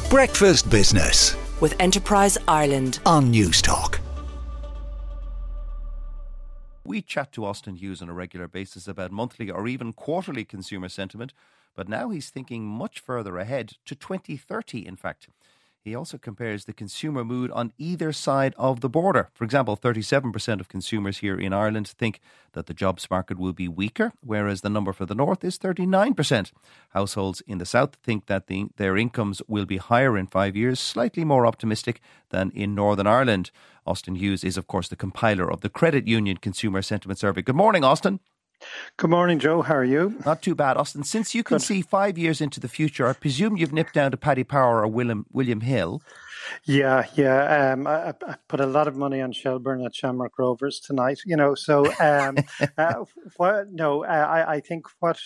Breakfast Business with Enterprise Ireland on News Talk. We chat to Austin Hughes on a regular basis about monthly or even quarterly consumer sentiment, but now he's thinking much further ahead to 2030, in fact. He also compares the consumer mood on either side of the border. For example, 37% of consumers here in Ireland think that the jobs market will be weaker, whereas the number for the north is 39%. Households in the south think that their incomes will be higher in 5 years, slightly more optimistic than in Northern Ireland. Austin Hughes is, of course, the compiler of the Credit Union Consumer Sentiment Survey. Good morning, Austin. Good morning, Joe. How are you? Not too bad, Austin. Since you can see 5 years into the future, I presume you've nipped down to Paddy Power or William Hill. Yeah. I put a lot of money on Shelburne at Shamrock Rovers tonight, so I think what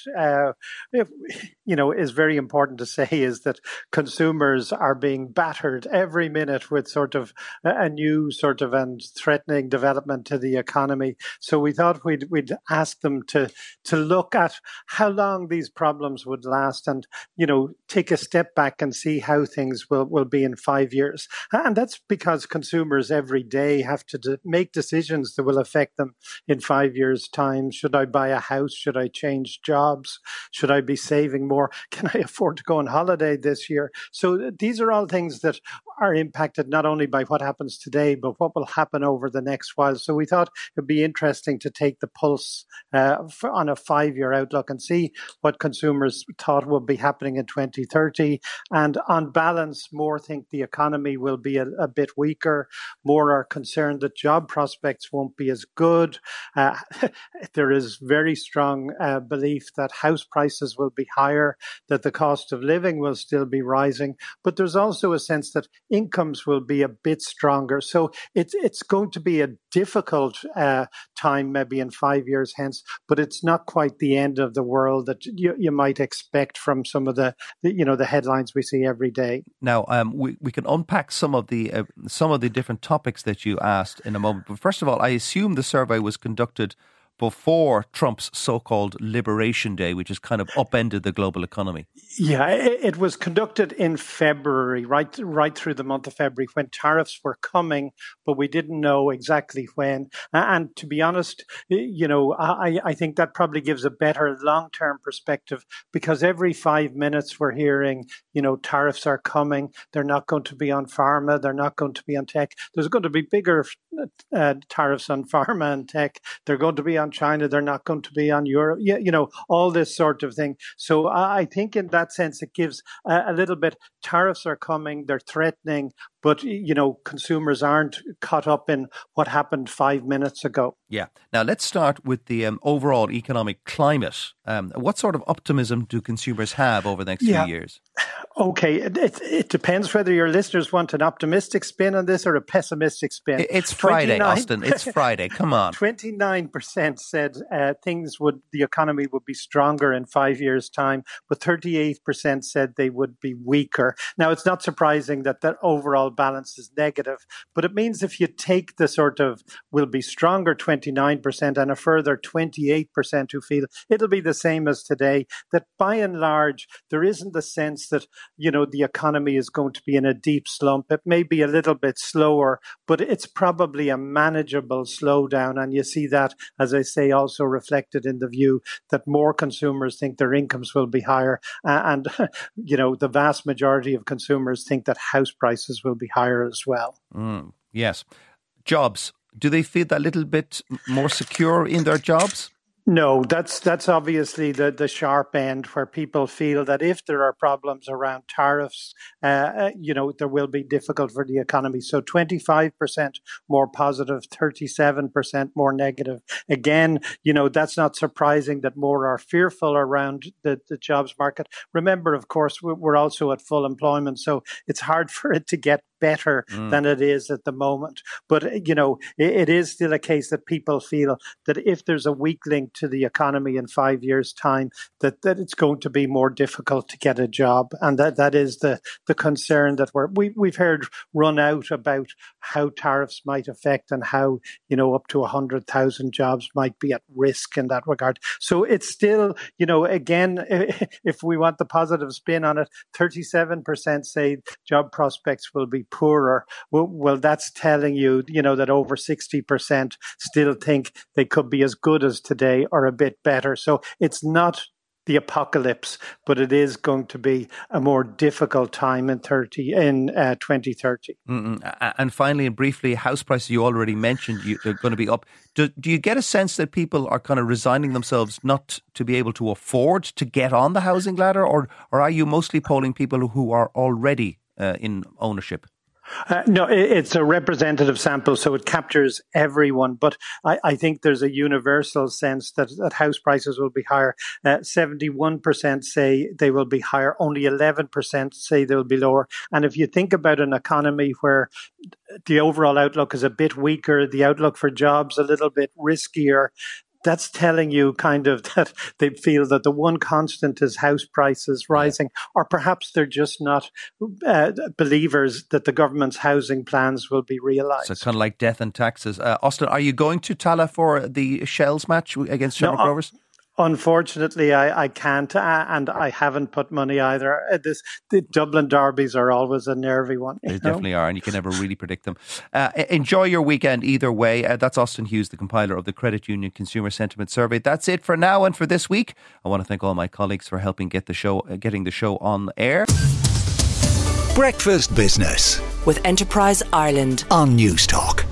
is very important to say is that consumers are being battered every minute with sort of a new sort of and threatening development to the economy. So we thought we'd ask them to look at how long these problems would last and, take a step back and see how things will be in 5 years. And that's because consumers every day have to make decisions that will affect them in 5 years' time. Should I buy a house? Should I change jobs? Should I be saving more? Can I afford to go on holiday this year? So these are all things that are impacted not only by what happens today, but what will happen over the next while. So we thought it'd be interesting to take the pulse on a 5-year outlook and see what consumers thought would be happening in 2030. And on balance, more think the economy will be a bit weaker. More are concerned that job prospects won't be as good. There is very strong belief that house prices will be higher, that the cost of living will still be rising. But there's also a sense that incomes will be a bit stronger. So it's going to be a difficult time maybe in 5 years hence, but it's not quite the end of the world that you might expect from some of the headlines we see every day. Now, we can unpack some of the different topics that you asked in a moment. But first of all, I assume the survey was conducted before Trump's so-called Liberation Day, which has kind of upended the global economy. Yeah, it was conducted in February, right through the month of February, when tariffs were coming, but we didn't know exactly when. And to be honest, I think that probably gives a better long-term perspective, because every 5 minutes we're hearing, tariffs are coming. They're not going to be on pharma. They're not going to be on tech. There's going to be bigger tariffs on pharma and tech. They're going to be on China. They're not going to be on Europe. All this sort of thing. So I think in that sense, it gives a little bit. Tariffs are coming. They're threatening. But, consumers aren't caught up in what happened 5 minutes ago. Yeah. Now, let's start with the overall economic climate. What sort of optimism do consumers have over the next few years? Okay. It depends whether your listeners want an optimistic spin on this or a pessimistic spin. It's Friday, Austin. It's Friday. Come on. 29% said the economy would be stronger in 5 years' time, but 38% said they would be weaker. Now, it's not surprising that overall balance is negative, but it means if you take the sort of will be stronger 29% and a further 28% who feel it'll be the same as today, that by and large there isn't the sense that the economy is going to be in a deep slump. It may be a little bit slower, but it's probably a manageable slowdown, and you see that, as I say, also reflected in the view that more consumers think their incomes will be higher, and the vast majority of consumers think that house prices will be higher as well. Yes. Jobs. Do they feel that little bit more secure in their jobs? No, that's obviously the sharp end, where people feel that if there are problems around tariffs, there will be difficult for the economy. So 25% more positive, 37% more negative. Again, that's not surprising that more are fearful around the jobs market. Remember, of course, we're also at full employment, so it's hard for it to get better than it is at the moment. But, it is still a case that people feel that if there's a weak link to the economy in 5 years' time, that it's going to be more difficult to get a job. And that is the concern that we've heard run out about how tariffs might affect and how, up to 100,000 jobs might be at risk in that regard. So it's still, again, if we want the positive spin on it, 37% say job prospects will be poorer. Well, that's telling you, that over 60% still think they could be as good as today or a bit better. So it's not the apocalypse, but it is going to be a more difficult time in 2030. And finally and briefly, house prices, you already mentioned they're going to be up. Do you get a sense that people are kind of resigning themselves not to be able to afford to get on the housing ladder, or are you mostly polling people who are already in ownership? No, it's a representative sample, so it captures everyone. But I think there's a universal sense that house prices will be higher. 71% say they will be higher. Only 11% say they'll be lower. And if you think about an economy where the overall outlook is a bit weaker, the outlook for jobs a little bit riskier, that's telling you kind of that they feel that the one constant is house prices rising, or perhaps they're just not believers that the government's housing plans will be realised. So it's kind of like death and taxes. Austin, are you going to Tallaght for the Shells match against Shamrock Rovers? Unfortunately, I can't, and I haven't put money either. The Dublin derbies are always a nervy one. They definitely are, and you can never really predict them. Enjoy your weekend either way. That's Austin Hughes, the compiler of the Credit Union Consumer Sentiment Survey. That's it for now and for this week. I want to thank all my colleagues for helping getting the show on air. Breakfast Business with Enterprise Ireland on News Talk.